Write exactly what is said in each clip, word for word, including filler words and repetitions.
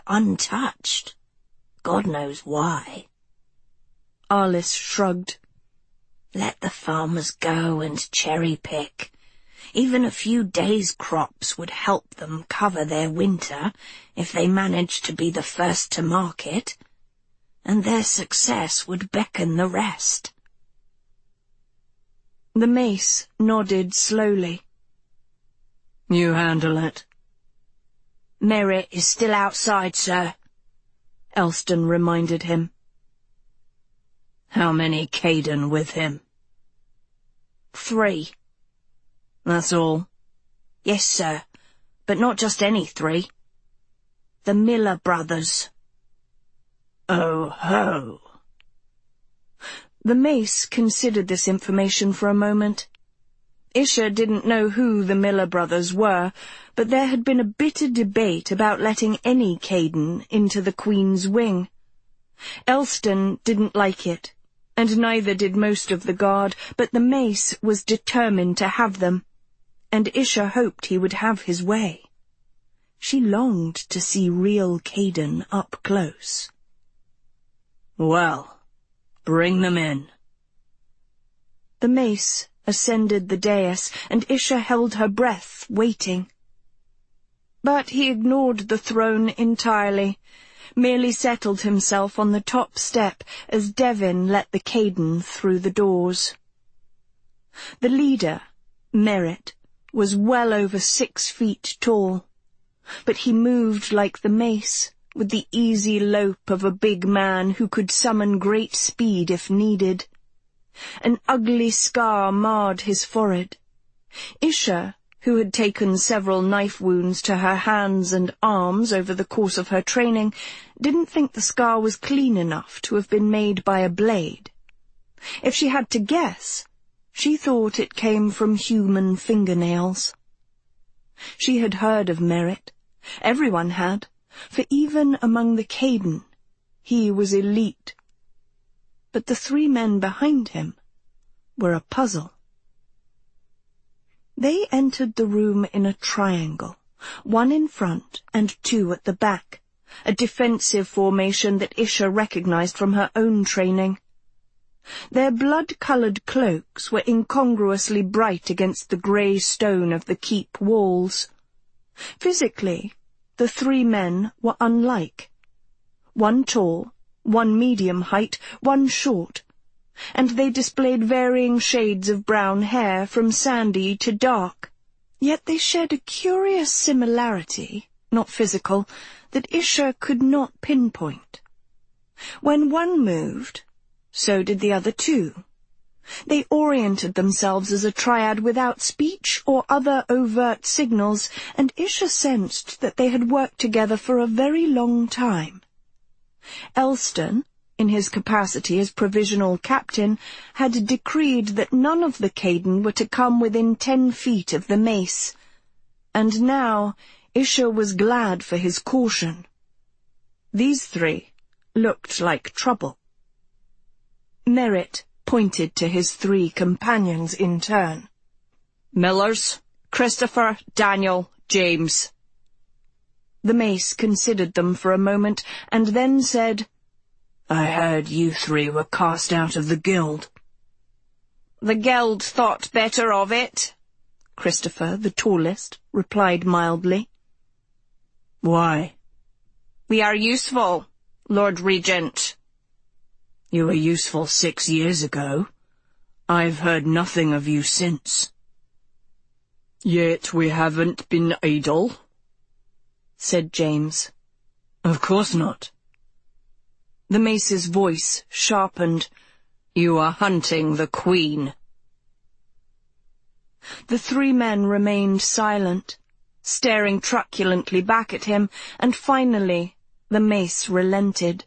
untouched. God knows why. Arliss shrugged. Let the farmers go and cherry-pick. Even a few days' crops would help them cover their winter if they managed to be the first to market, and their success would beckon the rest. The mace nodded slowly. You handle it. Merritt is still outside, sir, Elston reminded him. How many Khaden with him? Three. That's all? Yes, sir, but not just any three. The Miller brothers. Oh ho! The mace considered this information for a moment. Isha didn't know who the Miller brothers were, but there had been a bitter debate about letting any Khaden into the Queen's wing. Elston didn't like it, and neither did most of the guard, but the mace was determined to have them, and Isha hoped he would have his way. She longed to see real Khaden up close. Well, bring them in. The mace ascended the dais, and Isha held her breath, waiting. But he ignored the throne entirely, merely settled himself on the top step as Devin let the Khaden through the doors. The leader, Merritt, was well over six feet tall, but he moved like the mace, with the easy lope of a big man who could summon great speed if needed. An ugly scar marred his forehead. Isha, who had taken several knife wounds to her hands and arms over the course of her training, didn't think the scar was clean enough to have been made by a blade. If she had to guess, she thought it came from human fingernails. She had heard of Merritt. Everyone had, for even among the Khaden, he was elite. But the three men behind him were a puzzle. They entered the room in a triangle, one in front and two at the back, a defensive formation that Isha recognized from her own training. Their blood-coloured cloaks were incongruously bright against the grey stone of the keep walls. Physically, the three men were unlike. One tall, one medium height, one short, and they displayed varying shades of brown hair from sandy to dark. Yet they shared a curious similarity, not physical, that Isha could not pinpoint. When one moved, so did the other two. They oriented themselves as a triad without speech or other overt signals, and Isha sensed that they had worked together for a very long time. Elston, in his capacity as provisional captain, had decreed that none of the Khaden were to come within ten feet of the mace, and now Isha was glad for his caution. These three looked like trouble. Merritt pointed to his three companions in turn. Millers, Christopher, Daniel, James. The mace considered them for a moment, and then said, I heard you three were cast out of the guild. The guild thought better of it, Christopher, the tallest, replied mildly. Why? We are useful, Lord Regent. You were useful six years ago. I've heard nothing of you since. Yet we haven't been idle, said James. Of course not. The mace's voice sharpened. You are hunting the Queen. The three men remained silent, staring truculently back at him, and finally the mace relented.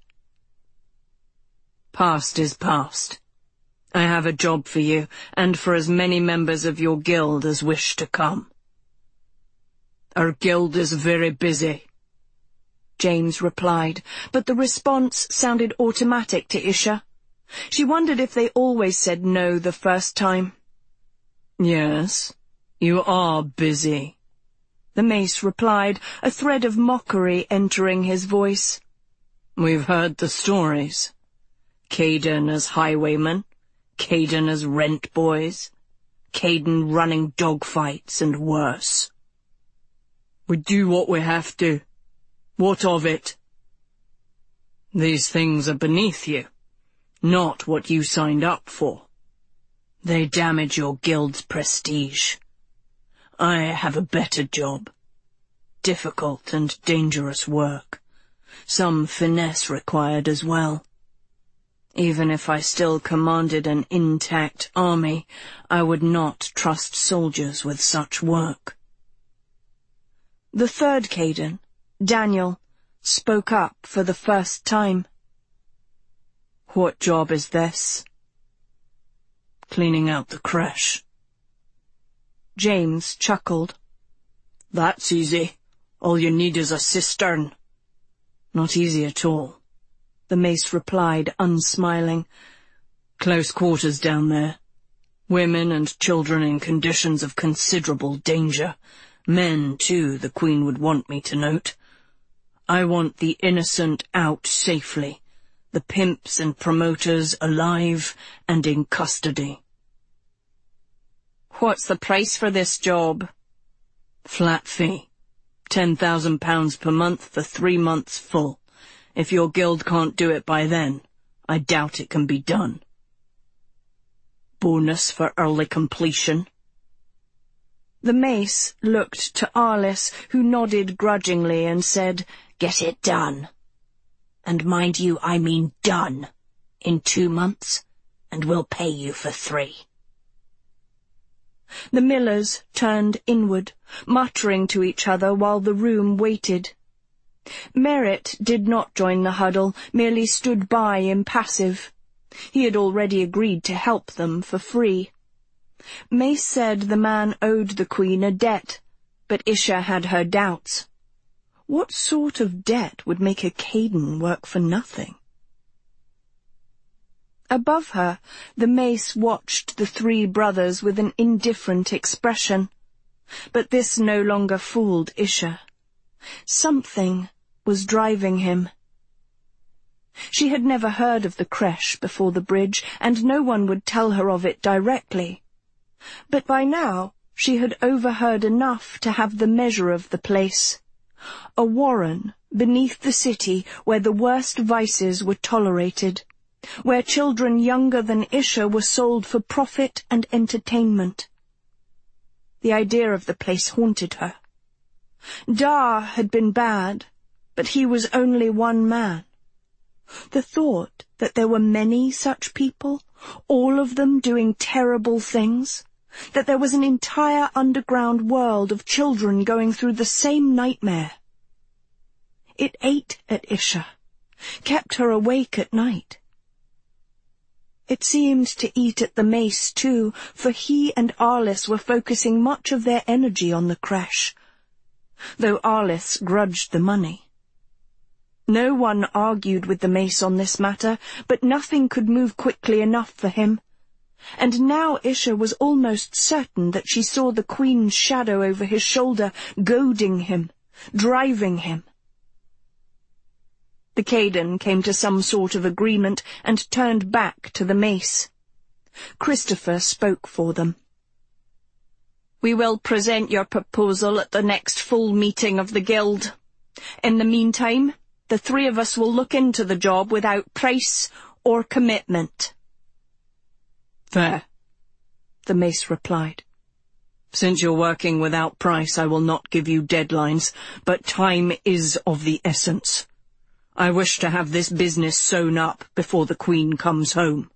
Past is past. I have a job for you, and for as many members of your guild as wish to come. Our guild is very busy, James replied, but the response sounded automatic to Isha. She wondered if they always said no the first time. Yes, you are busy. the mace replied, a thread of mockery entering his voice. We've heard the stories. Caden as highwayman, Caden as rent boys, Caden running dogfights and worse. We do what we have to. What of it? These things are beneath you, not what you signed up for. They damage your guild's prestige. I have a better job. Difficult and dangerous work. Some finesse required as well. Even if I still commanded an intact army, I would not trust soldiers with such work. The third Caden, Daniel, spoke up for the first time. What job is this? Cleaning out the creche. James chuckled. That's easy. All you need is a cistern. Not easy at all, the mace replied, unsmiling. Close quarters down there. Women and children in conditions of considerable danger. Men, too, the Queen would want me to note. I want the innocent out safely, the pimps and promoters alive and in custody. What's the price for this job? Flat fee. Ten thousand pounds per month for three months full. If your guild can't do it by then, I doubt it can be done. Bonus for early completion. The mace looked to Arliss, who nodded grudgingly and said, Get it done. And mind you, I mean done. In two months, and we'll pay you for three. The millers turned inward, muttering to each other while the room waited. Merritt did not join the huddle, merely stood by impassive. He had already agreed to help them for free. Mace said the man owed the Queen a debt, but Isha had her doubts. What sort of debt would make a Caden work for nothing? Above her, the mace watched the three brothers with an indifferent expression. But this no longer fooled Isha. Something was driving him. She had never heard of the creche before the bridge, and no one would tell her of it directly. But by now she had overheard enough to have the measure of the place. A warren beneath the city where the worst vices were tolerated, where children younger than Isha were sold for profit and entertainment. The idea of the place haunted her. Dar had been bad, but he was only one man. The thought that there were many such people, all of them doing terrible things, that there was an entire underground world of children going through the same nightmare. It ate at Isha, kept her awake at night. It seemed to eat at the mace, too, for he and Arliss were focusing much of their energy on the creche, though Arliss grudged the money. No one argued with the mace on this matter, but nothing could move quickly enough for him. And now Isha was almost certain that she saw the Queen's shadow over his shoulder, goading him, driving him. The Caden came to some sort of agreement and turned back to the mace. Christopher spoke for them. We will present your proposal at the next full meeting of the Guild. In the meantime, the three of us will look into the job without price or commitment. Fair, the mace replied. Since you're working without price, I will not give you deadlines, but time is of the essence. I wish to have this business sewn up before the Queen comes home.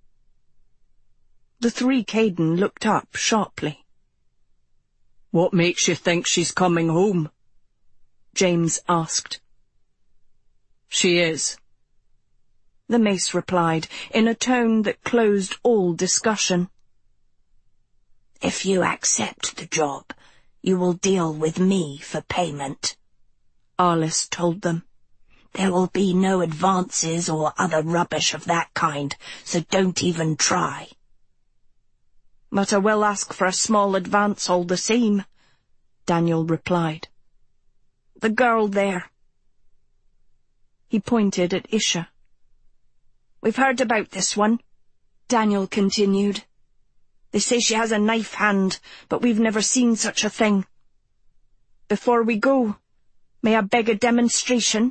The three Caden looked up sharply. What makes you think she's coming home? James asked. She is, the mace replied, in a tone that closed all discussion. If you accept the job, you will deal with me for payment, Arliss told them. There will be no advances or other rubbish of that kind, so don't even try. But I will ask for a small advance all the same, Daniel replied. "The girl there." He pointed at Isha. "We've heard about this one," Daniel continued. "They say she has a knife hand, but we've never seen such a thing. Before we go, may I beg a demonstration?"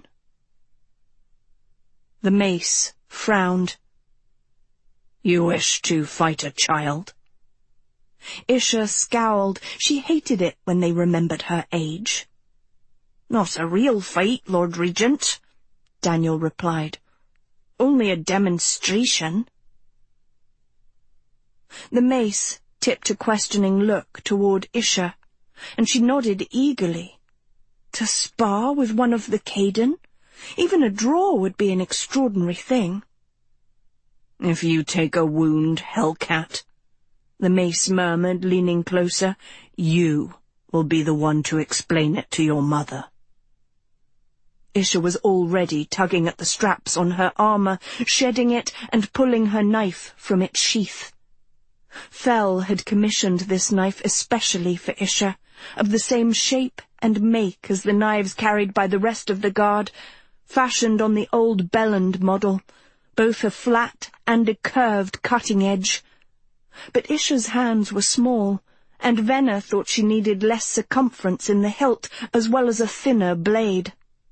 The mace frowned. "You wish to fight a child?" Isha scowled. She hated it when they remembered her age. "Not a real fight, Lord Regent," Daniel replied. "Only a demonstration." The mace tipped a questioning look toward Isha, and she nodded eagerly. To spar with one of the Khaden? Even a draw would be an extraordinary thing. "If you take a wound, Hellcat," the mace murmured, leaning closer, "you will be the one to explain it to your mother." Isha was already tugging at the straps on her armor, shedding it and pulling her knife from its sheath. Fel had commissioned this knife especially for Isha, of the same shape and make as the knives carried by the rest of the guard, fashioned on the old Belland model, both a flat and a curved cutting edge. But Isha's hands were small, and Venner thought she needed less circumference in the hilt as well as a thinner blade.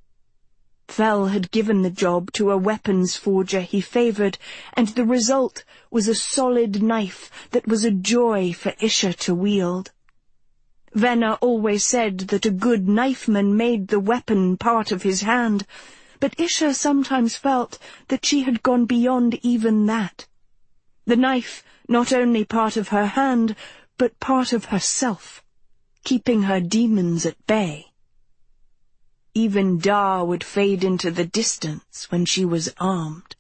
Fel had given the job to a weapons forger he favoured, and the result was a solid knife that was a joy for Isha to wield. Venner always said that a good knifeman made the weapon part of his hand, but Isha sometimes felt that she had gone beyond even that. The knife not only part of her hand, but part of herself, keeping her demons at bay. Even Da would fade into the distance when she was armed.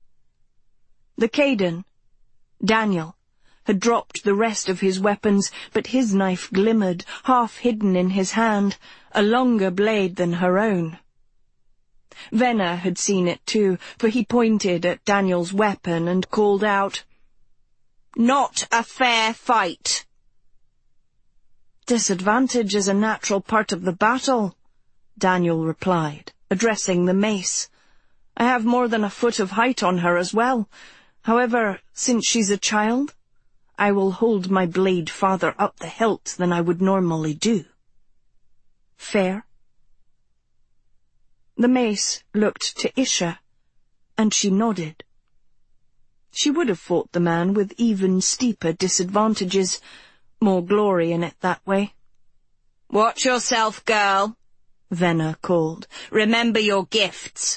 The Khaden, Daniel, had dropped the rest of his weapons, but his knife glimmered, half hidden in his hand, a longer blade than her own. Venner had seen it too, for he pointed at Daniel's weapon and called out, "Not a fair fight!" "Disadvantage is a natural part of the battle," Daniel replied, addressing the mace. "I have more than a foot of height on her as well. However, since she's a child, I will hold my blade farther up the hilt than I would normally do. Fair?" The mace looked to Isha, and she nodded. She would have fought the man with even steeper disadvantages, more glory in it that way. "Watch yourself, girl," Venner called. "Remember your gifts."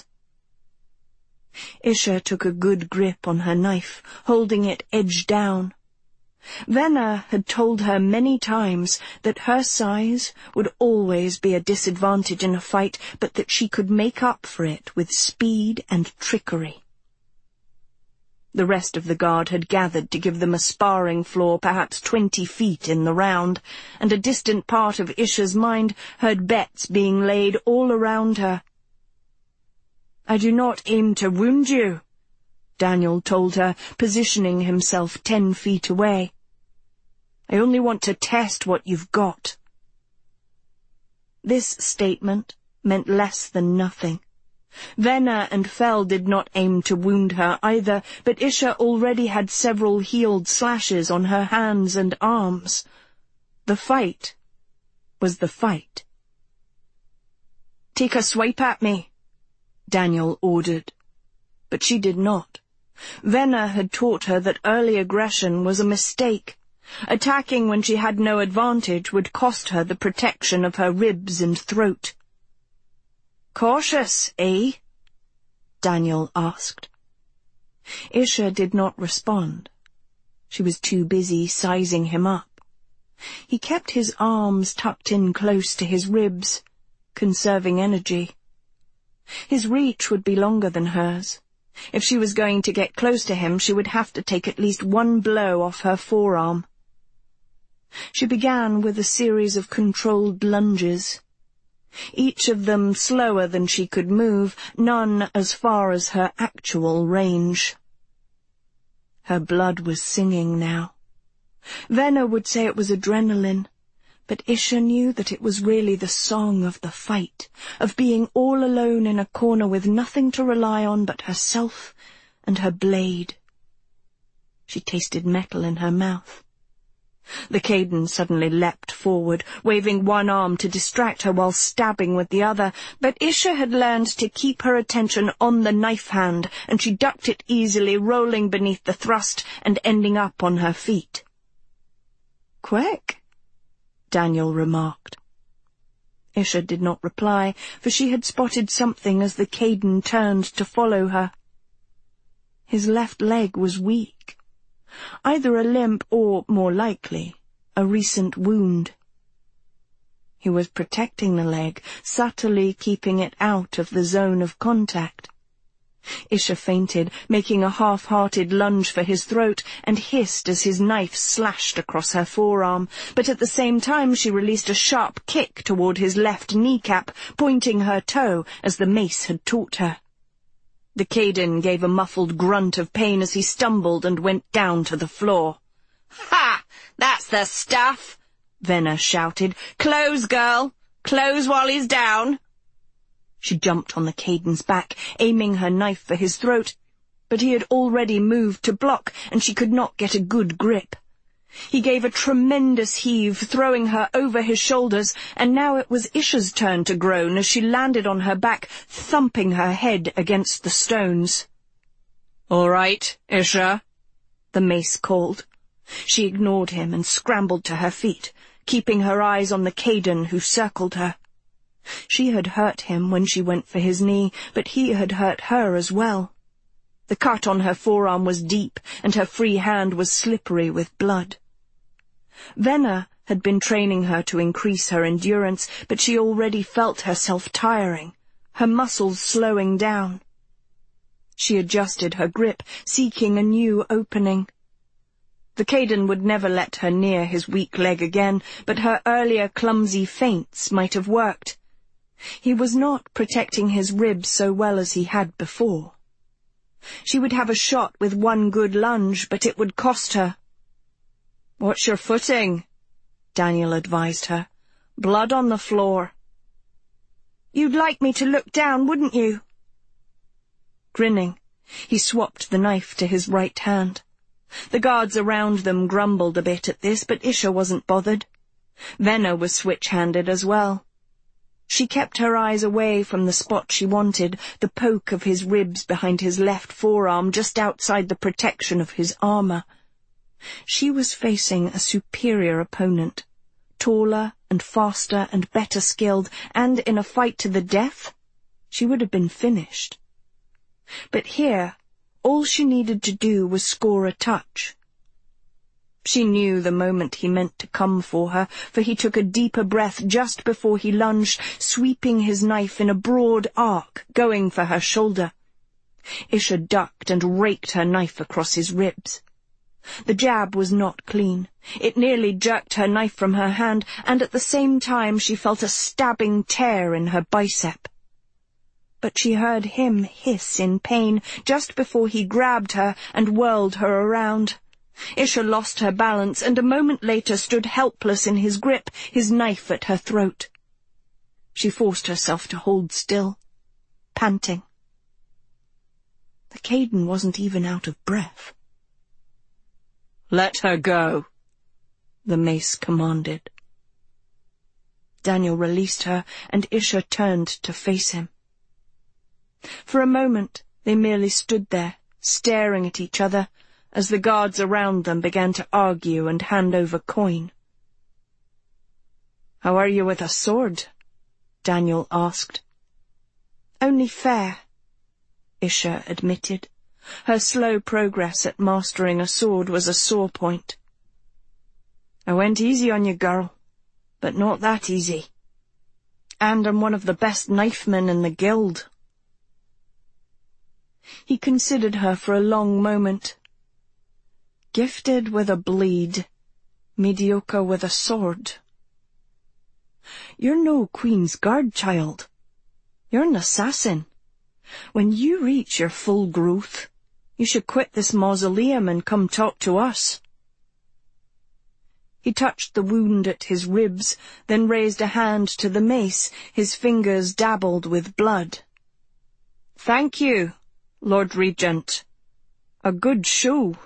Isha took a good grip on her knife, holding it edge down. Venner had told her many times that her size would always be a disadvantage in a fight, but that she could make up for it with speed and trickery. The rest of the guard had gathered to give them a sparring floor perhaps twenty feet in the round, and a distant part of Isha's mind heard bets being laid all around her. "I do not aim to wound you," Daniel told her, positioning himself ten feet away. "I only want to test what you've got." This statement meant less than nothing. Venner and Fel did not aim to wound her either, but Isha already had several healed slashes on her hands and arms. The fight was the fight. "Take a swipe at me," Daniel ordered. But she did not. Venner had taught her that early aggression was a mistake. Attacking when she had no advantage would cost her the protection of her ribs and throat. "Cautious, eh?" Daniel asked. Isha did not respond. She was too busy sizing him up. He kept his arms tucked in close to his ribs, conserving energy. His reach would be longer than hers. If she was going to get close to him, she would have to take at least one blow off her forearm. She began with a series of controlled lunges, each of them slower than she could move, none as far as her actual range. Her blood was singing now. Venner would say it was adrenaline, But Isha knew that it was really the song of the fight, of being all alone in a corner with nothing to rely on but herself and her blade. She tasted metal in her mouth. The Khaden suddenly leapt forward, waving one arm to distract her while stabbing with the other, but Isha had learned to keep her attention on the knife hand, and she ducked it easily, rolling beneath the thrust and ending up on her feet. "Quick," Daniel remarked. Isha did not reply, for she had spotted something as the Khaden turned to follow her. His left leg was weak. Either a limp or, more likely, a recent wound. He was protecting the leg, subtly keeping it out of the zone of contact. Isha fainted, making a half-hearted lunge for his throat, and hissed as his knife slashed across her forearm, but at the same time she released a sharp kick toward his left kneecap, pointing her toe as the mace had taught her. The Khaden gave a muffled grunt of pain as he stumbled and went down to the floor. "Ha! That's the stuff!" Venner shouted. "Close, girl! Close while he's down!" She jumped on the Khaden's back, aiming her knife for his throat, but he had already moved to block, and she could not get a good grip. He gave a tremendous heave, throwing her over his shoulders, and now it was Isha's turn to groan as she landed on her back, thumping her head against the stones. "All right, Isha," the mace called. She ignored him and scrambled to her feet, keeping her eyes on the Khaden who circled her. She had hurt him when she went for his knee, but he had hurt her as well. The cut on her forearm was deep, and her free hand was slippery with blood. Venner had been training her to increase her endurance, but she already felt herself tiring, her muscles slowing down. She adjusted her grip, seeking a new opening. The Khaden would never let her near his weak leg again, but her earlier clumsy feints might have worked. He was not protecting his ribs so well as he had before. She would have a shot with one good lunge, but it would cost her. "Watch your footing," Daniel advised her. "Blood on the floor." "You'd like me to look down, wouldn't you?" Grinning, he swapped the knife to his right hand. The guards around them grumbled a bit at this, but Isha wasn't bothered. Venner was switch-handed as well. She kept her eyes away from the spot she wanted, the poke of his ribs behind his left forearm just outside the protection of his armor. She was facing a superior opponent, taller and faster and better skilled, and in a fight to the death, she would have been finished. But here, all she needed to do was score a touch. She knew the moment he meant to come for her, for he took a deeper breath just before he lunged, sweeping his knife in a broad arc, going for her shoulder. Isha ducked and raked her knife across his ribs. The jab was not clean. It nearly jerked her knife from her hand, and at the same time she felt a stabbing tear in her bicep. But she heard him hiss in pain just before he grabbed her and whirled her around. Isha lost her balance and a moment later stood helpless in his grip, his knife at her throat. She forced herself to hold still, panting. The Khaden wasn't even out of breath. "Let her go," the mace commanded. Daniel released her, and Isha turned to face him. For a moment they merely stood there, staring at each other, as the guards around them began to argue and hand over coin. "How are you with a sword?" Daniel asked. "Only fair," Isha admitted. Her slow progress at mastering a sword was a sore point. "I went easy on you, girl, but not that easy. And I'm one of the best knifemen in the guild." He considered her for a long moment. "Gifted with a blade, mediocre with a sword. You're no Queen's Guard, child. You're an assassin. When you reach your full growth, you should quit this mausoleum and come talk to us." He touched the wound at his ribs, then raised a hand to the mace, his fingers dabbled with blood. "Thank you, Lord Regent. A good show."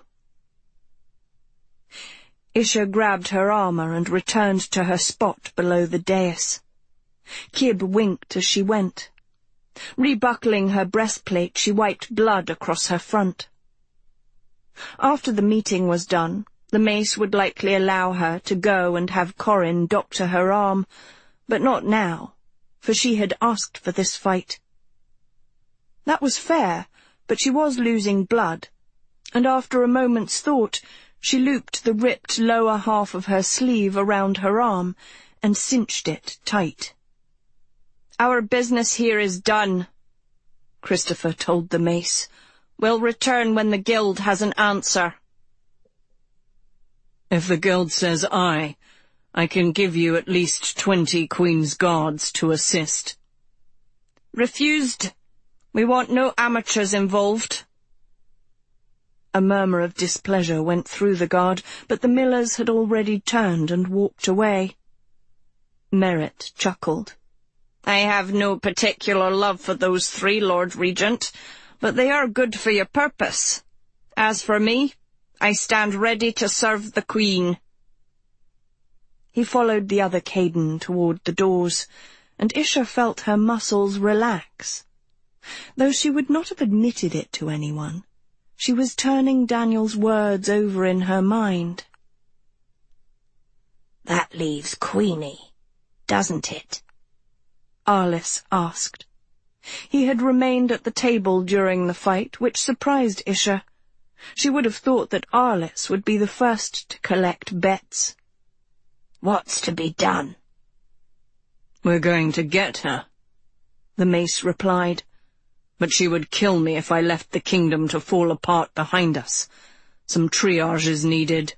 Isha grabbed her armour and returned to her spot below the dais. Kib winked as she went. Rebuckling her breastplate, she wiped blood across her front. After the meeting was done, the mace would likely allow her to go and have Corin doctor her arm, but not now, for she had asked for this fight. That was fair, but she was losing blood, and after a moment's thought, she looped the ripped lower half of her sleeve around her arm and cinched it tight. "Our business here is done," Christopher told the mace. "We'll return when the guild has an answer." "If the guild says aye, I can give you at least twenty Queen's Guards to assist." "Refused. We want no amateurs involved." A murmur of displeasure went through the guard, but the millers had already turned and walked away. Merritt chuckled. "I have no particular love for those three, Lord Regent, but they are good for your purpose. As for me, I stand ready to serve the Queen." He followed the other Kayden toward the doors, and Isha felt her muscles relax. Though she would not have admitted it to anyone, she was turning Daniel's words over in her mind. "That leaves Queenie, doesn't it?" Arliss asked. He had remained at the table during the fight, which surprised Isha. She would have thought that Arliss would be the first to collect bets. "What's to be done?" "We're going to get her," the mace replied. "But she would kill me if I left the kingdom to fall apart behind us. Some triage is needed."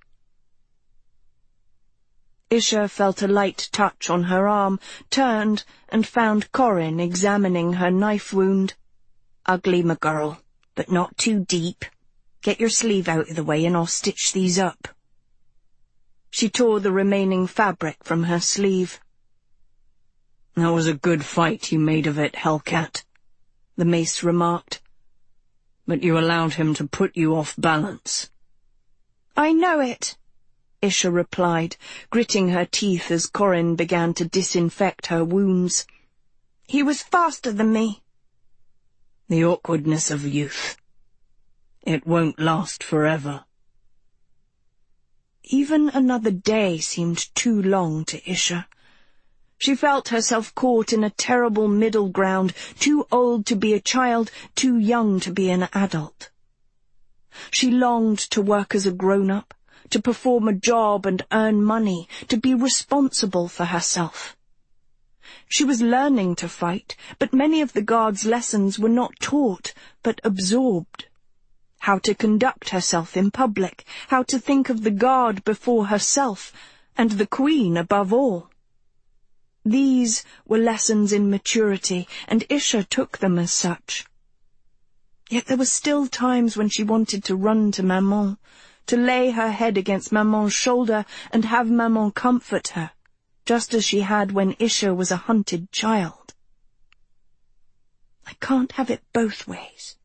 Isha felt a light touch on her arm, turned, and found Corin examining her knife wound. "Ugly, my girl, but not too deep. Get your sleeve out of the way and I'll stitch these up." She tore the remaining fabric from her sleeve. "That was a good fight you made of it, Hellcat," the mace remarked. "But you allowed him to put you off balance." "I know it," Isha replied, gritting her teeth as Corin began to disinfect her wounds. "He was faster than me." "The awkwardness of youth. It won't last forever." Even another day seemed too long to Isha. She felt herself caught in a terrible middle ground, too old to be a child, too young to be an adult. She longed to work as a grown-up, to perform a job and earn money, to be responsible for herself. She was learning to fight, but many of the guards' lessons were not taught, but absorbed. How to conduct herself in public, how to think of the guard before herself, and the Queen above all. These were lessons in maturity, and Isha took them as such. Yet there were still times when she wanted to run to Maman, to lay her head against Maman's shoulder and have Maman comfort her, just as she had when Isha was a hunted child. I can't have it both ways.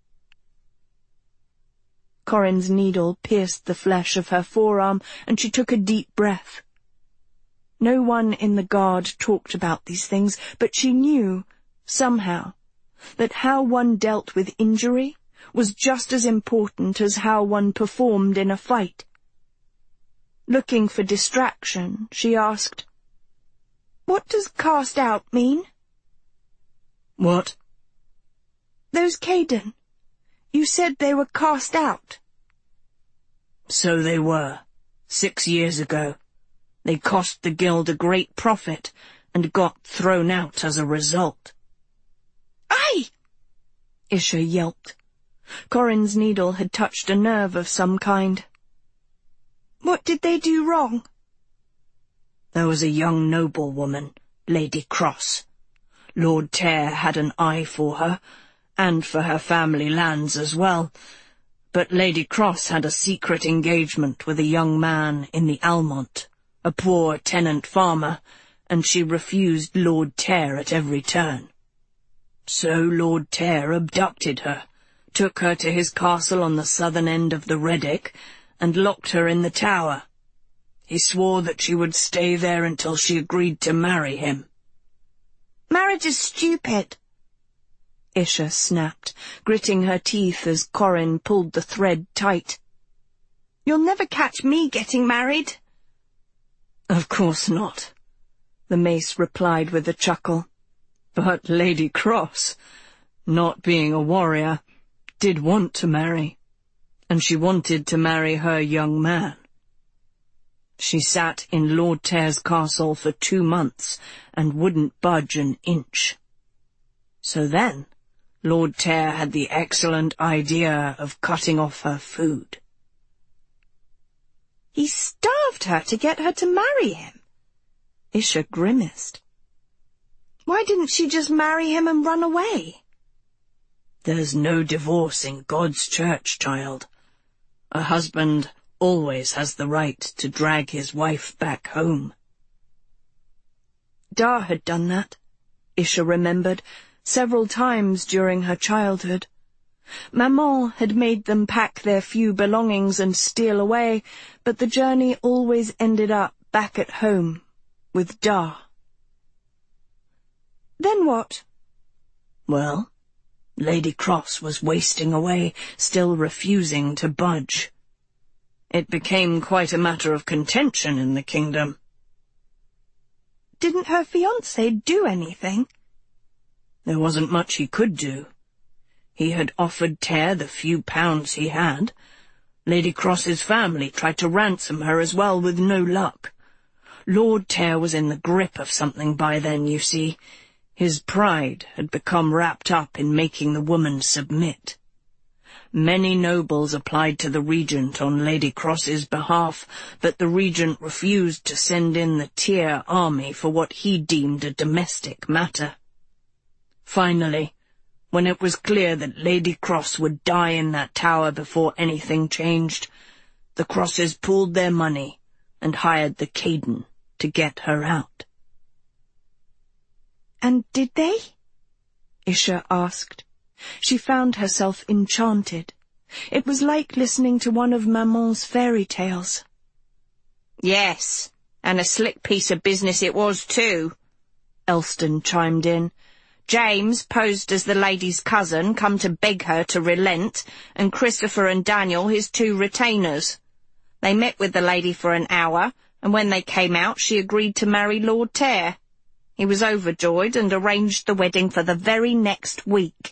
Corin's needle pierced the flesh of her forearm, and she took a deep breath. No one in the guard talked about these things, but she knew, somehow, that how one dealt with injury was just as important as how one performed in a fight. Looking for distraction, she asked, "What does cast out mean?" "What?" "Those Kayden. You said they were cast out." "So they were, six years ago. They cost the guild a great profit, and got thrown out as a result." "Aye!" Isha yelped. Corin's needle had touched a nerve of some kind. "What did they do wrong?" "There was a young noblewoman, Lady Cross. Lord Tare had an eye for her, and for her family lands as well, but Lady Cross had a secret engagement with a young man in the Almont, a poor tenant farmer, and she refused Lord Tare at every turn. So Lord Tare abducted her, took her to his castle on the southern end of the Reddick, and locked her in the tower. He swore that she would stay there until she agreed to marry him. "Marriage is stupid," Isha snapped, gritting her teeth as Corin pulled the thread tight. "You'll never catch me getting married." "Of course not," the mace replied with a chuckle. "But Lady Cross, not being a warrior, did want to marry, and she wanted to marry her young man. She sat in Lord Tare's castle for two months and wouldn't budge an inch. So then Lord Tare had the excellent idea of cutting off her food." "He starved her to get her to marry him?" Isha grimaced. "Why didn't she just marry him and run away?" "There's no divorce in God's church, child. A husband always has the right to drag his wife back home." Dar had done that, Isha remembered, several times during her childhood. Maman had made them pack their few belongings and steal away, but the journey always ended up back at home, with Dar. Then what? Well, Lady Cross was wasting away, still refusing to budge. It became quite a matter of contention in the kingdom. Didn't her fiancé do anything? There wasn't much he could do. He had offered Tare the few pounds he had. Lady Cross's family tried to ransom her as well, with no luck. Lord Tare was in the grip of something by then, you see. His pride had become wrapped up in making the woman submit. Many nobles applied to the regent on Lady Cross's behalf, but the regent refused to send in the Tare army for what he deemed a domestic matter. Finally, when it was clear that Lady Cross would die in that tower before anything changed, the Crosses pooled their money and hired the Caden to get her out. "And did they?" Isha asked. She found herself enchanted. It was like listening to one of Maman's fairy tales. "Yes, and a slick piece of business it was too," Elston chimed in. "James posed as the lady's cousin, come to beg her to relent, and Christopher and Daniel his two retainers. They met with the lady for an hour, and when they came out she agreed to marry Lord Tare. He was overjoyed and arranged the wedding for the very next week."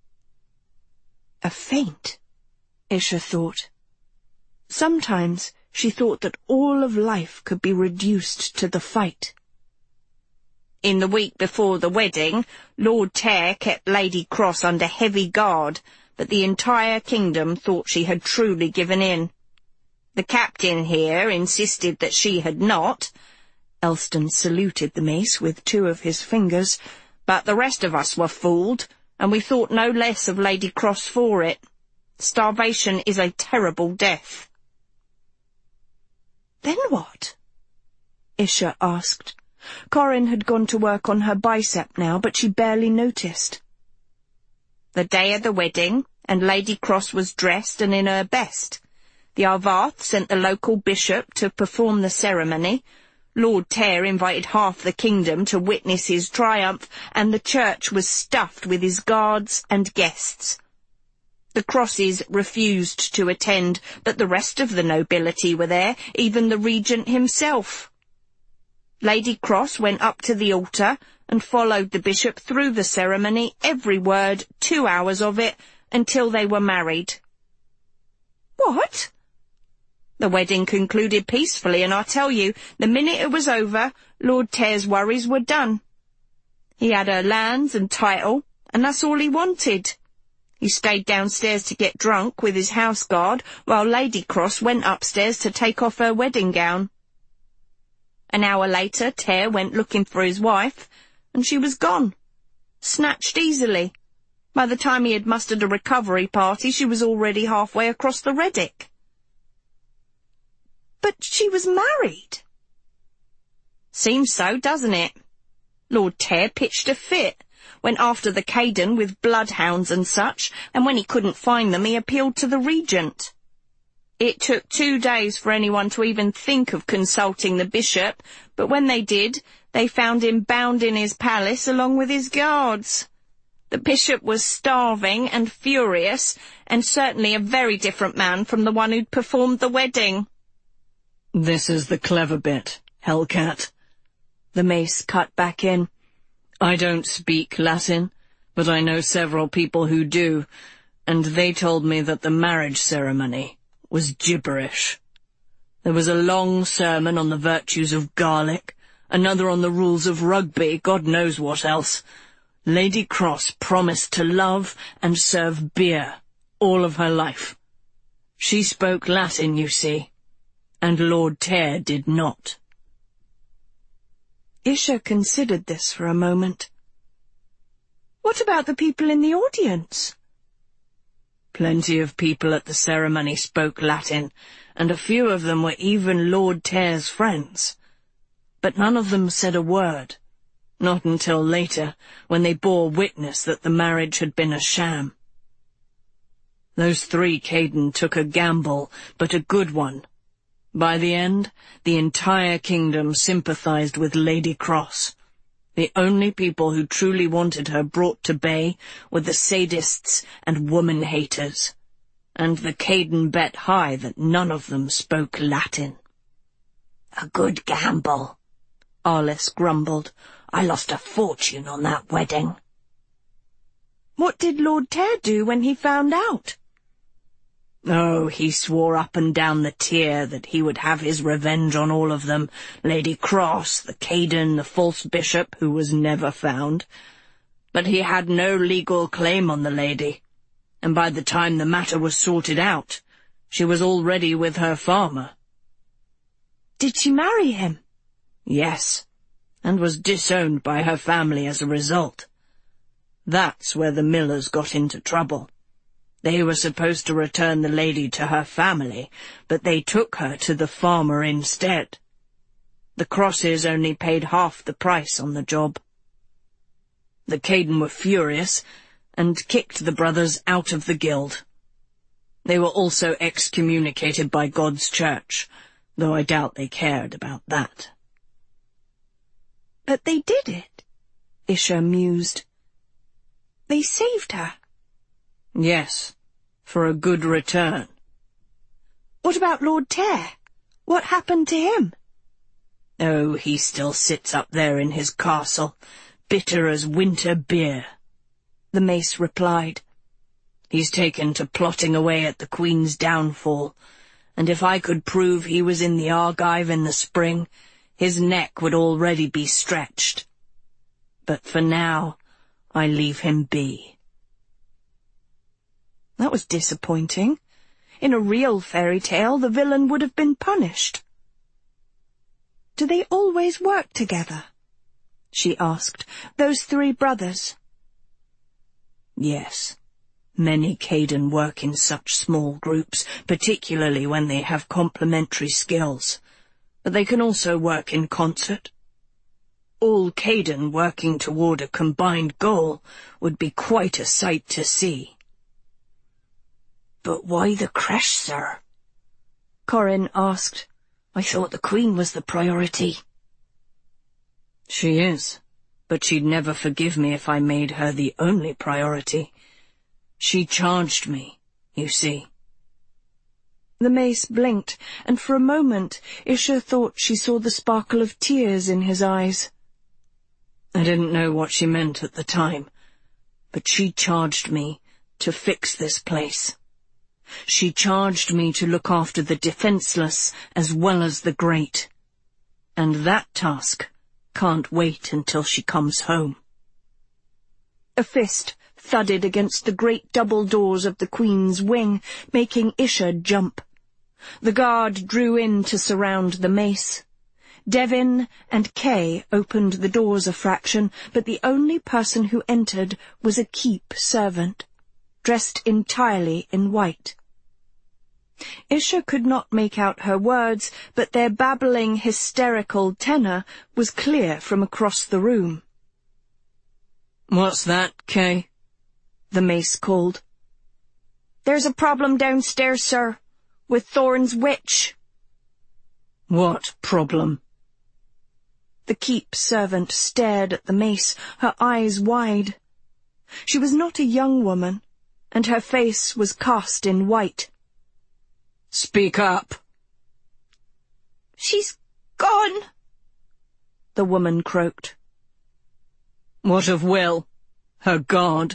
A feint, Isha thought. Sometimes she thought that all of life could be reduced to the fight. In the week before the wedding, Lord Tare kept Lady Cross under heavy guard, but the entire kingdom thought she had truly given in. The captain here insisted that she had not. Elston saluted the mace with two of his fingers, but the rest of us were fooled, and we thought no less of Lady Cross for it. Starvation is a terrible death. "Then what?" Isha asked. Corin had gone to work on her bicep now, but she barely noticed. The day of the wedding, and Lady Cross was dressed and in her best. The Arvath sent the local bishop to perform the ceremony. Lord Tare invited half the kingdom to witness his triumph, and the church was stuffed with his guards and guests. The Crosses refused to attend, but the rest of the nobility were there, even the regent himself. Lady Cross went up to the altar and followed the bishop through the ceremony, every word, two hours of it, until they were married. "What?" The wedding concluded peacefully, and I tell you, the minute it was over, Lord Tare's worries were done. He had her lands and title, and that's all he wanted. He stayed downstairs to get drunk with his house guard, while Lady Cross went upstairs to take off her wedding gown. An hour later, Tare went looking for his wife, and she was gone. Snatched easily. By the time he had mustered a recovery party, she was already halfway across the Reddick. "But she was married." Seems so, doesn't it? Lord Tare pitched a fit, went after the Caden with bloodhounds and such, and when he couldn't find them, he appealed to the regent. It took two days for anyone to even think of consulting the bishop, but when they did, they found him bound in his palace along with his guards. The bishop was starving and furious, and certainly a very different man from the one who'd performed the wedding. This is the clever bit, Hellcat. The mace cut back in. I don't speak Latin, but I know several people who do, and they told me that the marriage ceremony was gibberish. There was a long sermon on the virtues of garlic, another on the rules of rugby, God knows what else. Lady Cross promised to love and serve beer all of her life. She spoke Latin, you see, and Lord Tare did not. Isha considered this for a moment. What about the people in the audience? Plenty of people at the ceremony spoke Latin, and a few of them were even Lord Tare's friends. But none of them said a word. Not until later, when they bore witness that the marriage had been a sham. Those three Caden took a gamble, but a good one. By the end, the entire kingdom sympathized with Lady Cross. The only people who truly wanted her brought to bay were the sadists and woman-haters, and the Caden bet high that none of them spoke Latin. A good gamble, Arliss grumbled. I lost a fortune on that wedding. What did Lord Tare do when he found out? Oh, he swore up and down the tier that he would have his revenge on all of them, Lady Cross, the Caden, the false bishop, who was never found. But he had no legal claim on the lady, and by the time the matter was sorted out, she was already with her farmer. Did she marry him? Yes, and was disowned by her family as a result. That's where the Millers got into trouble. They were supposed to return the lady to her family, but they took her to the farmer instead. The Crosses only paid half the price on the job. The Caden were furious, and kicked the brothers out of the guild. They were also excommunicated by God's church, though I doubt they cared about that. But they did it, Isha mused. They saved her. Yes, for a good return. What about Lord Tare? What happened to him? Oh, he still sits up there in his castle, bitter as winter beer, the mace replied. He's taken to plotting away at the Queen's downfall, and if I could prove he was in the Argive in the spring, his neck would already be stretched. But for now, I leave him be. That was disappointing. In a real fairy tale, the villain would have been punished. Do they always work together? She asked. Those three brothers? Yes. Many Caden work in such small groups, particularly when they have complementary skills. But they can also work in concert. All Caden working toward a combined goal would be quite a sight to see. But why the creche, sir? Corin asked. I thought the Queen was the priority. She is, but she'd never forgive me if I made her the only priority. She charged me, you see. The mace blinked, and for a moment Isha thought she saw the sparkle of tears in his eyes. I didn't know what she meant at the time, but she charged me to fix this place. She charged me to look after the defenseless as well as the great. And that task can't wait until she comes home. A fist thudded against the great double doors of the Queen's wing, making Isha jump. The guard drew in to surround the mace. Devin and Kay opened the doors a fraction, but the only person who entered was a keep servant, dressed entirely in white. Isha could not make out her words, but their babbling, hysterical tenor was clear from across the room. "What's that, Kay?" the mace called. "There's a problem downstairs, sir, with Thorne's witch." "What problem?" The keep servant stared at the mace, her eyes wide. She was not a young woman, and her face was cast in white. "Speak up." "She's gone," the woman croaked. "What of Will, her guard?"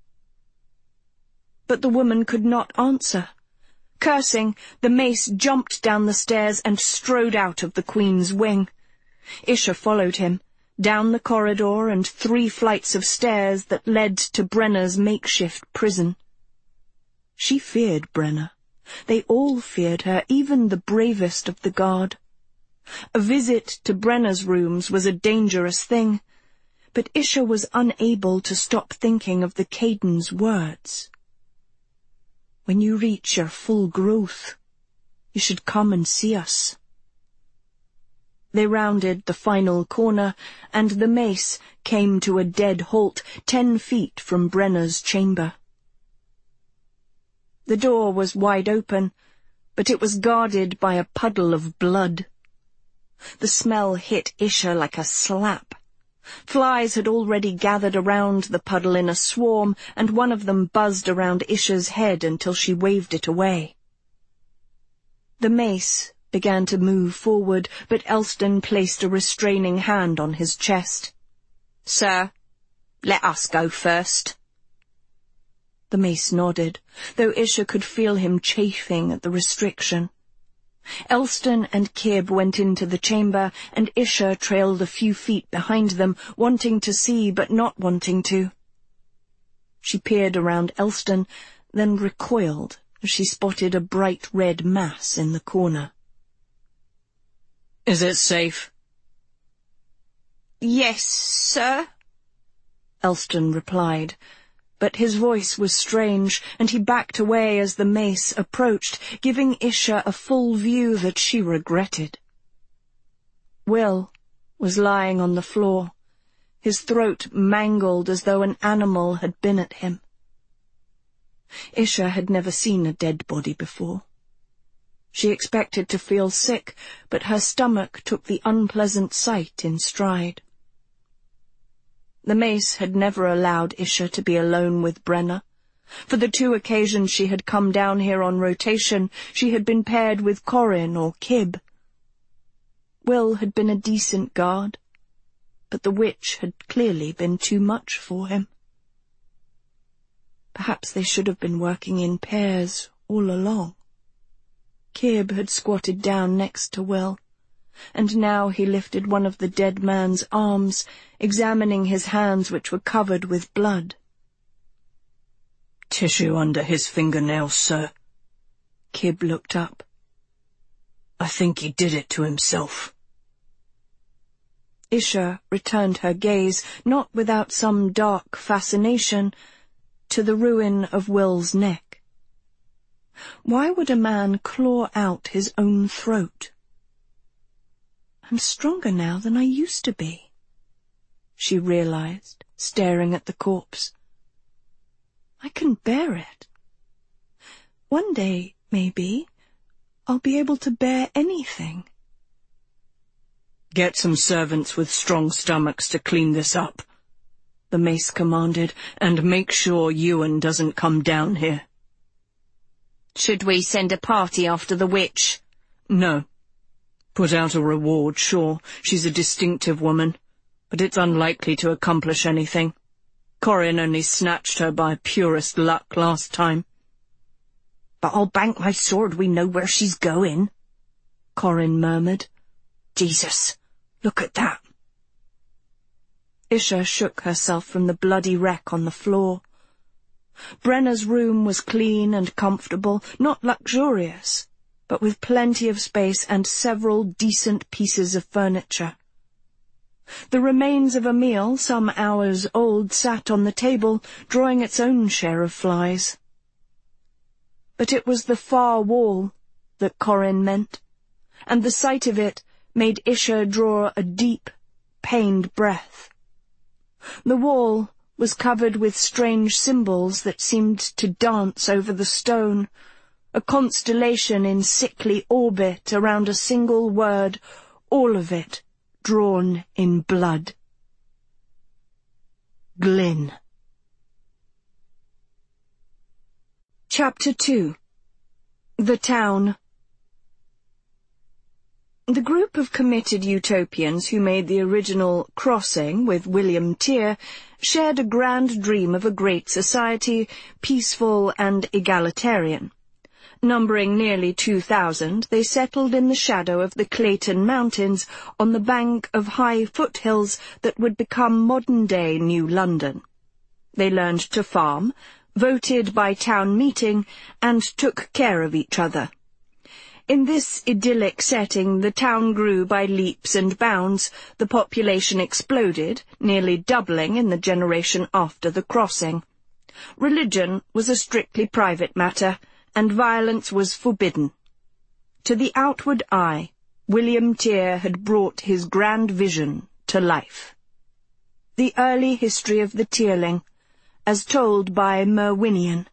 But the woman could not answer. Cursing, the mace jumped down the stairs and strode out of the Queen's wing. Isha followed him, down the corridor and three flights of stairs that led to Brenner's makeshift prison. She feared Brenner. They all feared her, even the bravest of the guard. A visit to Brenner's rooms was a dangerous thing, but Isha was unable to stop thinking of the Caden's words. "When you reach your full growth, you should come and see us." They rounded the final corner, and the mace came to a dead halt ten feet from Brenner's chamber. The door was wide open, but it was guarded by a puddle of blood. The smell hit Isha like a slap. Flies had already gathered around the puddle in a swarm, and one of them buzzed around Isha's head until she waved it away. The mace began to move forward, but Elston placed a restraining hand on his chest. "Sir, let us go first." The mace nodded, though Isha could feel him chafing at the restriction. Elston and Kib went into the chamber, and Isha trailed a few feet behind them, wanting to see but not wanting to. She peered around Elston, then recoiled as she spotted a bright red mass in the corner. "Is it safe?" "Yes, sir," Elston replied, but his voice was strange, and he backed away as the mace approached, giving Isha a full view that she regretted. Will was lying on the floor, his throat mangled as though an animal had been at him. Isha had never seen a dead body before. She expected to feel sick, but her stomach took the unpleasant sight in stride. The mace had never allowed Isha to be alone with Brenner. For the two occasions she had come down here on rotation, she had been paired with Corin or Kib. Will had been a decent guard, but the witch had clearly been too much for him. Perhaps they should have been working in pairs all along. Kib had squatted down next to Will, and now he lifted one of the dead man's arms, examining his hands which were covered with blood. "Tissue under his fingernails, sir." Kib looked up. "I think he did it to himself." Isha returned her gaze, not without some dark fascination, to the ruin of Will's neck. Why would a man claw out his own throat? "I'm stronger now than I used to be," she realized, staring at the corpse. "I can bear it. One day, maybe, I'll be able to bear anything." "Get some servants with strong stomachs to clean this up," the mace commanded, "and make sure Ewan doesn't come down here." "Should we send a party after the witch?" "No. Put out a reward, sure. She's a distinctive woman, but it's unlikely to accomplish anything. Corin only snatched her by purest luck last time." "But I'll bank my sword we know where she's going," Corin murmured. "Jesus, look at that." Isha shook herself from the bloody wreck on the floor. Brenner's room was clean and comfortable, not luxurious, but with plenty of space and several decent pieces of furniture. The remains of a meal, some hours old, sat on the table, drawing its own share of flies. but it was the far wall that Corin meant, and the sight of it made Isha draw a deep, pained breath. The wall was covered with strange symbols that seemed to dance over the stone, a constellation in sickly orbit around a single word, all of it drawn in blood. Glyn. Chapter two. The Town. The group of committed utopians who made the original Crossing with William Tear shared a grand dream of a great society, peaceful and egalitarian. Numbering nearly two thousand, they settled in the shadow of the Clayton Mountains on the bank of high foothills that would become modern-day New London. They learned to farm, voted by town meeting, and took care of each other. In this idyllic setting, the town grew by leaps and bounds. The population exploded, nearly doubling in the generation after the Crossing. Religion was a strictly private matter, and violence was forbidden. To the outward eye, William Tear had brought his grand vision to life. The early history of the Tearling, as told by Merwinion.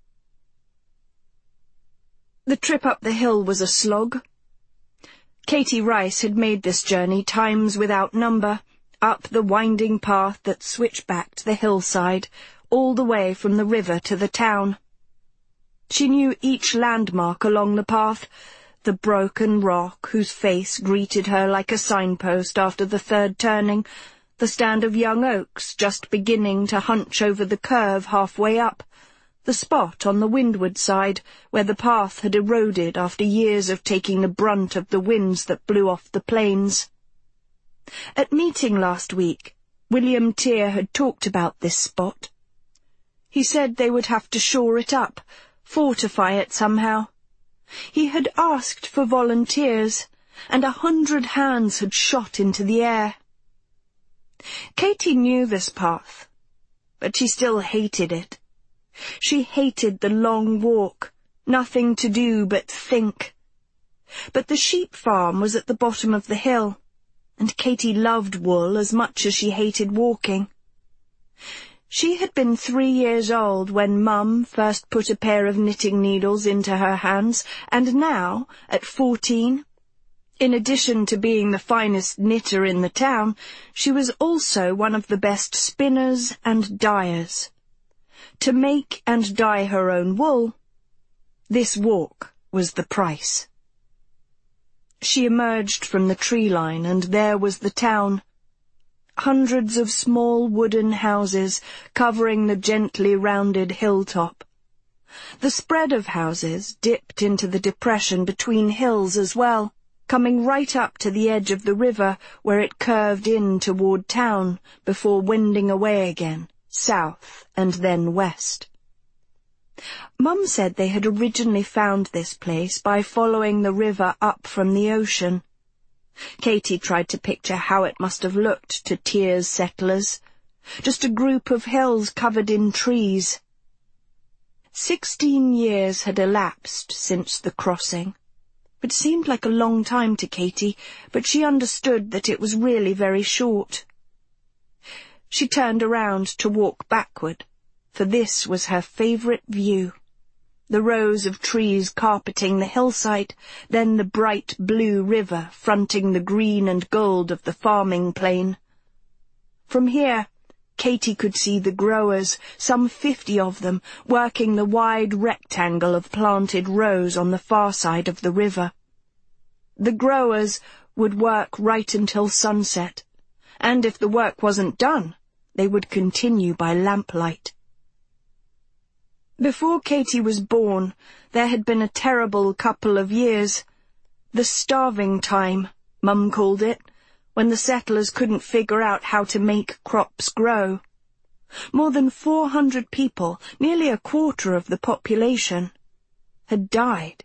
The trip up the hill was a slog. Katie Rice had made this journey times without number, up the winding path that switchbacked the hillside, all the way from the river to the town. She knew each landmark along the path, the broken rock whose face greeted her like a signpost after the third turning, the stand of young oaks just beginning to hunch over the curve halfway up, the spot on the windward side where the path had eroded after years of taking the brunt of the winds that blew off the plains. At meeting last week, William Tear had talked about this spot. He said they would have to shore it up, fortify it somehow. He had asked for volunteers, and a hundred hands had shot into the air. Katie knew this path, but she still hated it. She hated the long walk, nothing to do but think. But the sheep farm was at the bottom of the hill, and Katie loved wool as much as she hated walking. She had been three years old when Mum first put a pair of knitting needles into her hands, and now, at fourteen, in addition to being the finest knitter in the town, she was also one of the best spinners and dyers. To make and dye her own wool, this walk was the price. She emerged from the tree line, and there was the town. Hundreds of small wooden houses covering the gently rounded hilltop. The spread of houses dipped into the depression between hills as well, coming right up to the edge of the river where it curved in toward town before wending away again, south and then west. Mum said they had originally found this place by following the river up from the ocean. Katie tried to picture how it must have looked to Tear's settlers, just a group of hills covered in trees. Sixteen years had elapsed since the Crossing. It seemed like a long time to Katie, but she understood that it was really very short. She turned around to walk backward, for this was her favourite view. The rows of trees carpeting the hillside, then the bright blue river fronting the green and gold of the farming plain. From here, Katie could see the growers, some fifty of them, working the wide rectangle of planted rows on the far side of the river. The growers would work right until sunset, and if the work wasn't done, they would continue by lamplight. Before Katie was born, there had been a terrible couple of years. The starving time, Mum called it, when the settlers couldn't figure out how to make crops grow. More than four hundred people, nearly a quarter of the population, had died.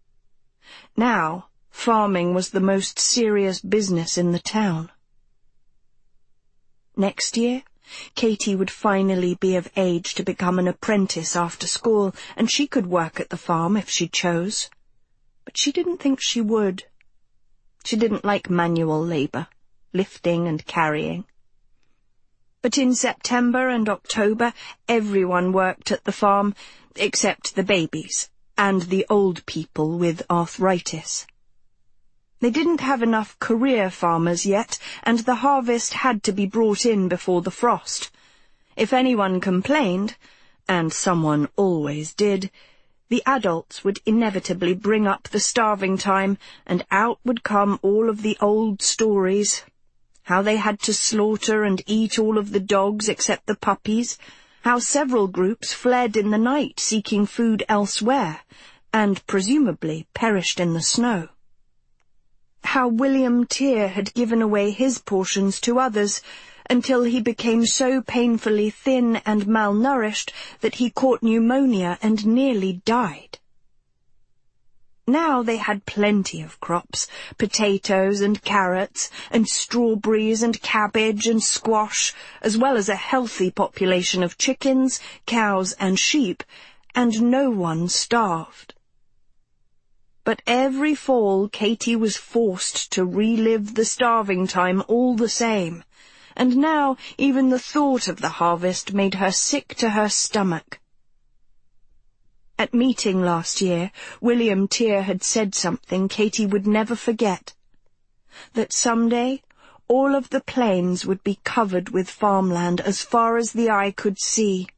Now, farming was the most serious business in the town. Next year, Katy would finally be of age to become an apprentice after school, and she could work at the farm if she chose. But she didn't think she would. She didn't like manual labour, lifting and carrying. But in September and October, everyone worked at the farm, except the babies and the old people with arthritis. They didn't have enough career farmers yet, and the harvest had to be brought in before the frost. If anyone complained, and someone always did, the adults would inevitably bring up the starving time, and out would come all of the old stories. How they had to slaughter and eat all of the dogs except the puppies, how several groups fled in the night seeking food elsewhere, and presumably perished in the snow. How William Tear had given away his portions to others, until he became so painfully thin and malnourished that he caught pneumonia and nearly died. Now they had plenty of crops, potatoes and carrots, and strawberries and cabbage and squash, as well as a healthy population of chickens, cows and sheep, and no one starved. But every fall Katy was forced to relive the starving time all the same, and now even the thought of the harvest made her sick to her stomach. At meeting last year, William Tear had said something Katy would never forget, that someday all of the plains would be covered with farmland as far as the eye could see.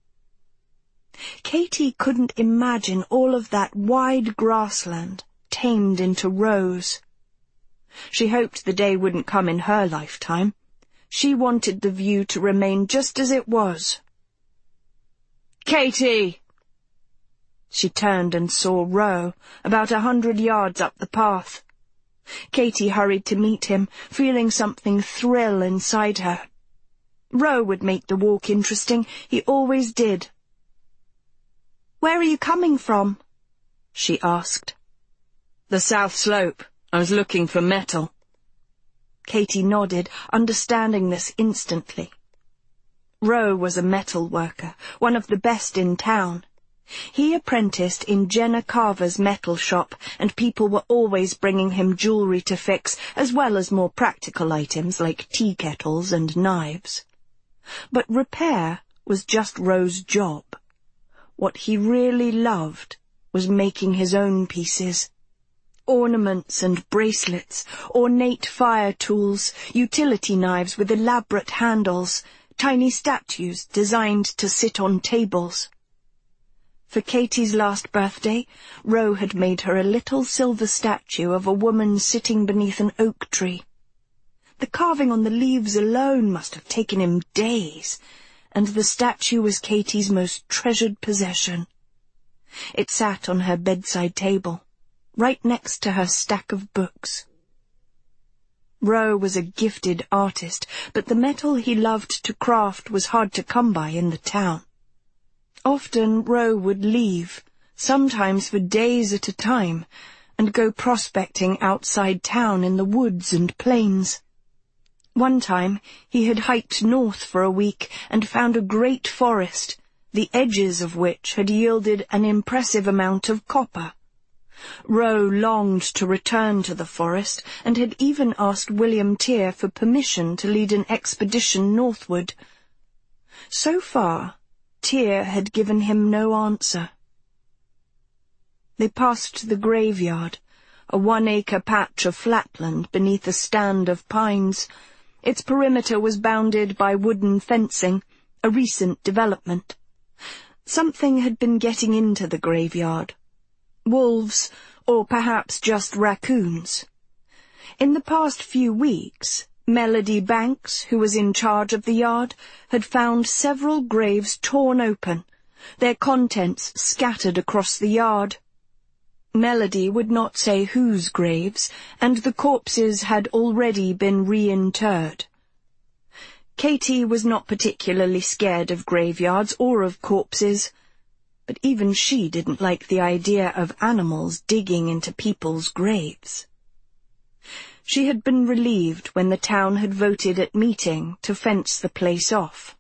Katy couldn't imagine all of that wide grassland tamed into rows. She hoped the day wouldn't come in her lifetime. She wanted the view to remain just as it was. "Katy!" She turned and saw Roe, about a hundred yards up the path. Katy hurried to meet him, feeling something thrill inside her. Roe would make the walk interesting. He always did. "Where are you coming from?" she asked. "The South Slope. I was looking for metal." Katy nodded, understanding this instantly. Roe was a metal worker, one of the best in town. He apprenticed in Jenna Carver's metal shop, and people were always bringing him jewellery to fix, as well as more practical items like tea kettles and knives. But repair was just Roe's job. What he really loved was making his own pieces. Ornaments and bracelets, ornate fire tools, utility knives with elaborate handles, tiny statues designed to sit on tables. For Katy's last birthday, Roe had made her a little silver statue of a woman sitting beneath an oak tree. The carving on the leaves alone must have taken him days, and the statue was Katy's most treasured possession. It sat on her bedside table, right next to her stack of books. Roe was a gifted artist, but the metal he loved to craft was hard to come by in the town. Often Roe would leave, sometimes for days at a time, and go prospecting outside town in the woods and plains. One time he had hiked north for a week and found a great forest, the edges of which had yielded an impressive amount of copper. Roe longed to return to the forest, and had even asked William Tear for permission to lead an expedition northward. So far, Tear had given him no answer. They passed the graveyard, a one-acre patch of flatland beneath a stand of pines. Its perimeter was bounded by wooden fencing, a recent development. Something had been getting into the graveyard. Wolves, or perhaps just raccoons. In the past few weeks, Melody Banks, who was in charge of the yard, had found several graves torn open, their contents scattered across the yard. Melody would not say whose graves, and the corpses had already been reinterred. Katy was not particularly scared of graveyards or of corpses, but even she didn't like the idea of animals digging into people's graves. She had been relieved when the town had voted at meeting to fence the place off.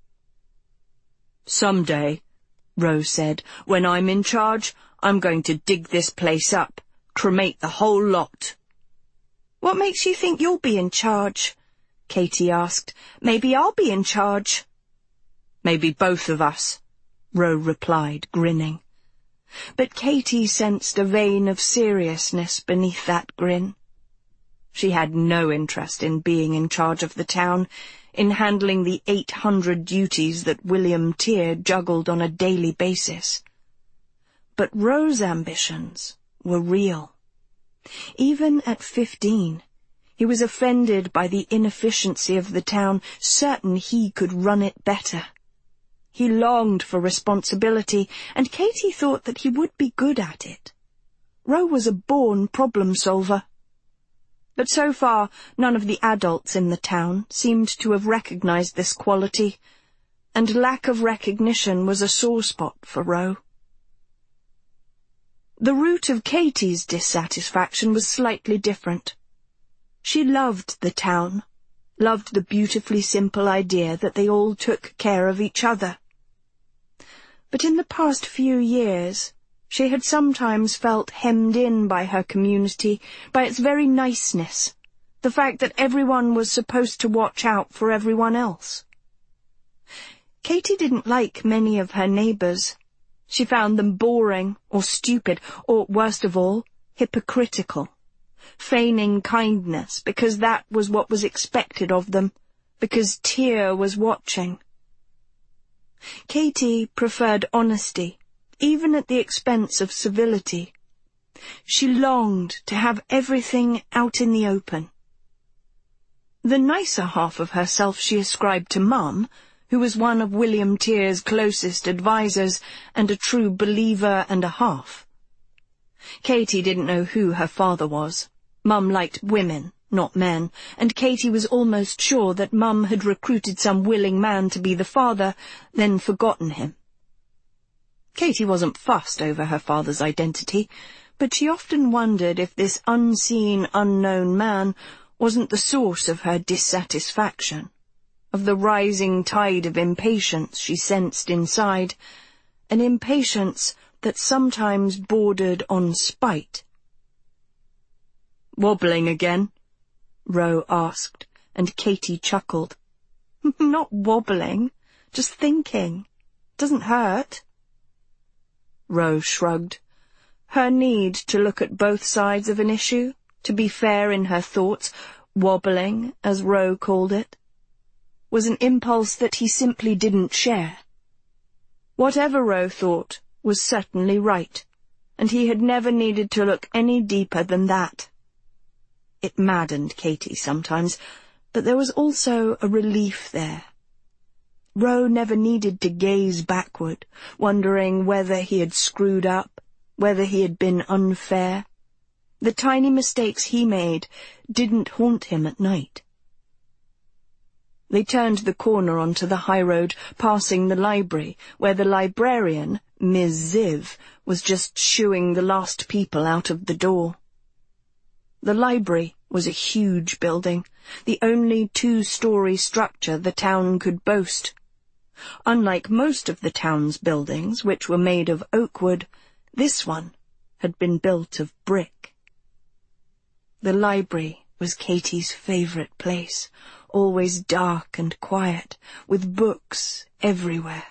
"Some day," Ro said, "when I'm in charge, I'm going to dig this place up, cremate the whole lot." "What makes you think you'll be in charge?" Katy asked. "Maybe I'll be in charge." "Maybe both of us," Ro replied, grinning. But Katy sensed a vein of seriousness beneath that grin. She had no interest in being in charge of the town, in handling the eight hundred duties that William Tyr juggled on a daily basis. But Ro's ambitions were real. Even at fifteen, he was offended by the inefficiency of the town, certain he could run it better. He longed for responsibility, and Katy thought that he would be good at it. Ro was a born problem-solver. But so far, none of the adults in the town seemed to have recognized this quality, and lack of recognition was a sore spot for Ro. The root of Katy's dissatisfaction was slightly different. She loved the town, loved the beautifully simple idea that they all took care of each other. But in the past few years, she had sometimes felt hemmed in by her community, by its very niceness, the fact that everyone was supposed to watch out for everyone else. Katy didn't like many of her neighbours. She found them boring or stupid, or, worst of all, hypocritical, feigning kindness because that was what was expected of them, because Tyr was watching. Katy preferred honesty, even at the expense of civility. She longed to have everything out in the open. The nicer half of herself she ascribed to Mum, who was one of William Tyr's closest advisers and a true believer and a half. Katy didn't know who her father was. Mum liked women, not men, and Katy was almost sure that Mum had recruited some willing man to be the father, then forgotten him. Katy wasn't fussed over her father's identity, but she often wondered if this unseen, unknown man wasn't the source of her dissatisfaction, of the rising tide of impatience she sensed inside, an impatience that sometimes bordered on spite. "Wobbling again?" Ro asked, and Katy chuckled. "Not wobbling, just thinking. Doesn't hurt." Ro shrugged. Her need to look at both sides of an issue, to be fair in her thoughts, wobbling, as Ro called it, was an impulse that he simply didn't share. Whatever Ro thought was certainly right, and he had never needed to look any deeper than that. It maddened Katy sometimes, but there was also a relief there. Ro never needed to gaze backward, wondering whether he had screwed up, whether he had been unfair. The tiny mistakes he made didn't haunt him at night. They turned the corner onto the high road, passing the library, where the librarian, Miss Ziv, was just shooing the last people out of the door. The library was a huge building, the only two-story structure the town could boast. Unlike most of the town's buildings, which were made of oak wood, this one had been built of brick. The library was Katy's favourite place, always dark and quiet, with books everywhere.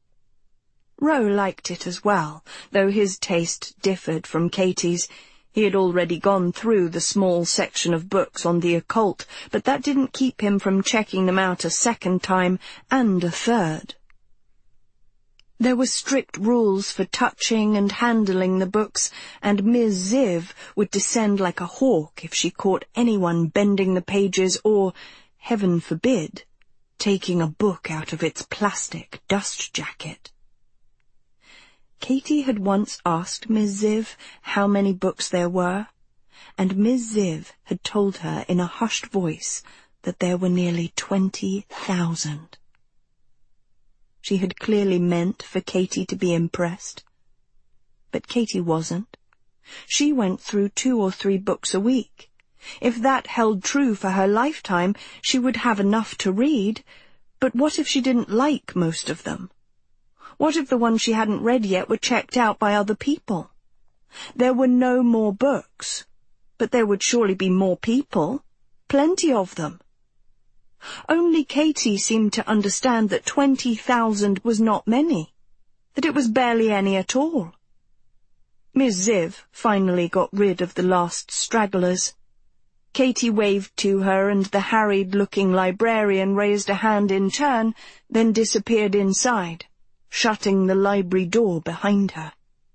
Ro liked it as well, though his taste differed from Katy's. He had already gone through the small section of books on the occult, but that didn't keep him from checking them out a second time and a third. There were strict rules for touching and handling the books, and Miss Ziv would descend like a hawk if she caught anyone bending the pages or, heaven forbid, taking a book out of its plastic dust jacket. Katy had once asked Miss Ziv how many books there were, and Miss Ziv had told her in a hushed voice that there were nearly twenty thousand. She had clearly meant for Katy to be impressed. But Katy wasn't. She went through two or three books a week. If that held true for her lifetime, she would have enough to read, but what if she didn't like most of them? What if the ones she hadn't read yet were checked out by other people? There were no more books, but there would surely be more people, plenty of them. Only Katy seemed to understand that twenty thousand was not many, that it was barely any at all. Miss Ziv finally got rid of the last stragglers. Katy waved to her, and the harried-looking librarian raised a hand in turn, then disappeared inside, shutting the library door behind her.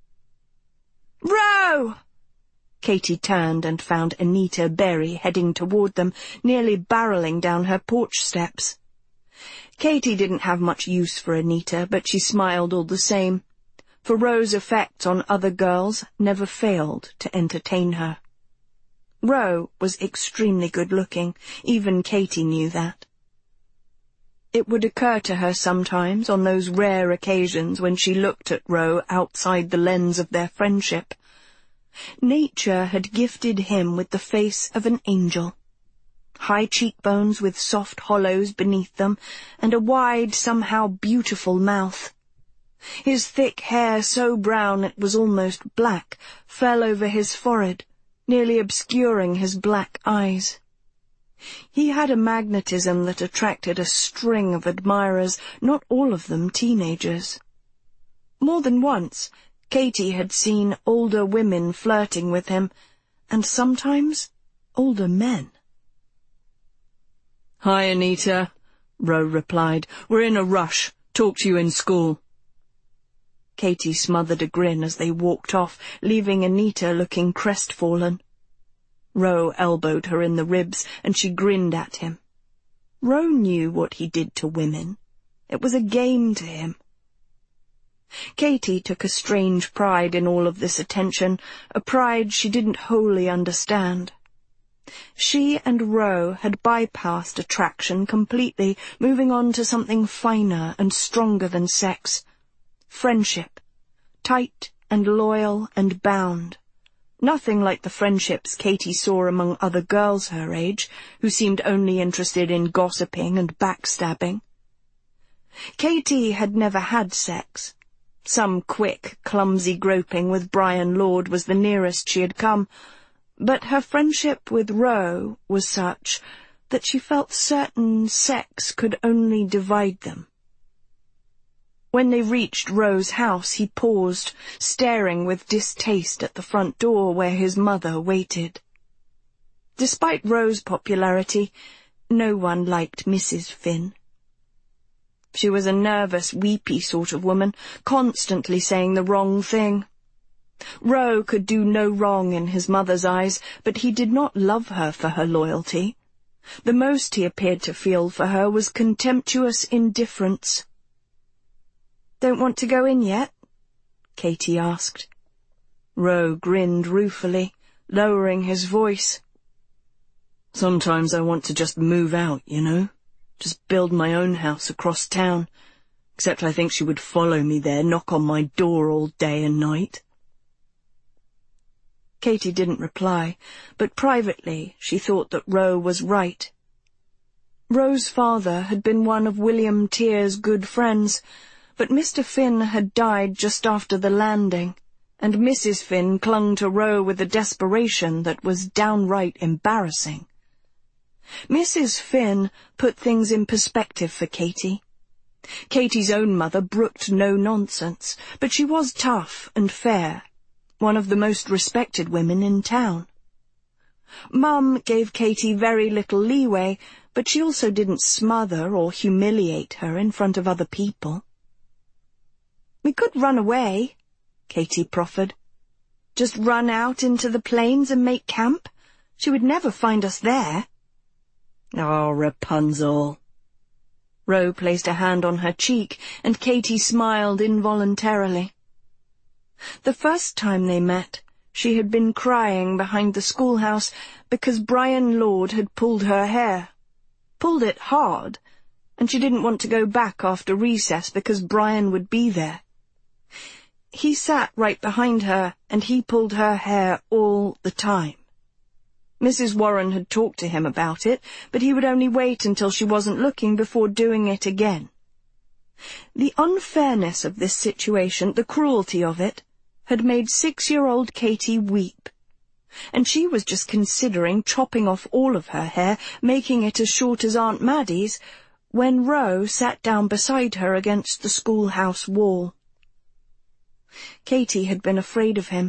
"Row!" Katy turned and found Anita Berry heading toward them, nearly barreling down her porch steps. Katy didn't have much use for Anita, but she smiled all the same, for Row's effect on other girls never failed to entertain her. Row was extremely good-looking, even Katy knew that. It would occur to her sometimes, on those rare occasions when she looked at Row outside the lens of their friendship. Nature had gifted him with the face of an angel. High cheekbones with soft hollows beneath them, and a wide, somehow beautiful mouth. His thick hair, so brown it was almost black, fell over his forehead, nearly obscuring his black eyes. He had a magnetism that attracted a string of admirers, not all of them teenagers. More than once, Katy had seen older women flirting with him, and sometimes older men. "Hi, Anita," Row replied. "We're in a rush. Talk to you in school." Katy smothered a grin as they walked off, leaving Anita looking crestfallen. Row elbowed her in the ribs, and she grinned at him. Row knew what he did to women. It was a game to him. Katy took a strange pride in all of this attention, a pride she didn't wholly understand. She and Row had bypassed attraction completely, moving on to something finer and stronger than sex. Friendship, tight and loyal and bound. Nothing like the friendships Katy saw among other girls her age, who seemed only interested in gossiping and backstabbing. Katy had never had sex. Some quick, clumsy groping with Brian Lord was the nearest she had come, but her friendship with Row was such that she felt certain sex could only divide them. When they reached Row's house, he paused, staring with distaste at the front door where his mother waited. Despite Row's popularity, no one liked Missus Finn. She was a nervous, weepy sort of woman, constantly saying the wrong thing. Row could do no wrong in his mother's eyes, but he did not love her for her loyalty. The most he appeared to feel for her was contemptuous indifference. "Don't want to go in yet?" Katy asked. Row grinned ruefully, lowering his voice. "Sometimes I want to just move out, you know? Just build my own house across town. Except I think she would follow me there, knock on my door all day and night." Katy didn't reply, but privately she thought that Row was right. Row's father had been one of William Tear's good friends, but Mister Finn had died just after the landing, and Missus Finn clung to Row with a desperation that was downright embarrassing. Missus Finn put things in perspective for Katy. Katy's own mother brooked no nonsense, but she was tough and fair, one of the most respected women in town. Mum gave Katy very little leeway, but she also didn't smother or humiliate her in front of other people. "We could run away," Katy proffered. "Just run out into the plains and make camp. She would never find us there." "Oh, Rapunzel." Row placed a hand on her cheek, and Katy smiled involuntarily. The first time they met, she had been crying behind the schoolhouse because Brian Lord had pulled her hair. Pulled it hard, and she didn't want to go back after recess because Brian would be there. He sat right behind her, and he pulled her hair all the time. Missus Warren had talked to him about it, but he would only wait until she wasn't looking before doing it again. The unfairness of this situation, the cruelty of it, had made six-year-old Katy weep, and she was just considering chopping off all of her hair, making it as short as Aunt Maddie's, when Ro sat down beside her against the schoolhouse wall. Katy had been afraid of him.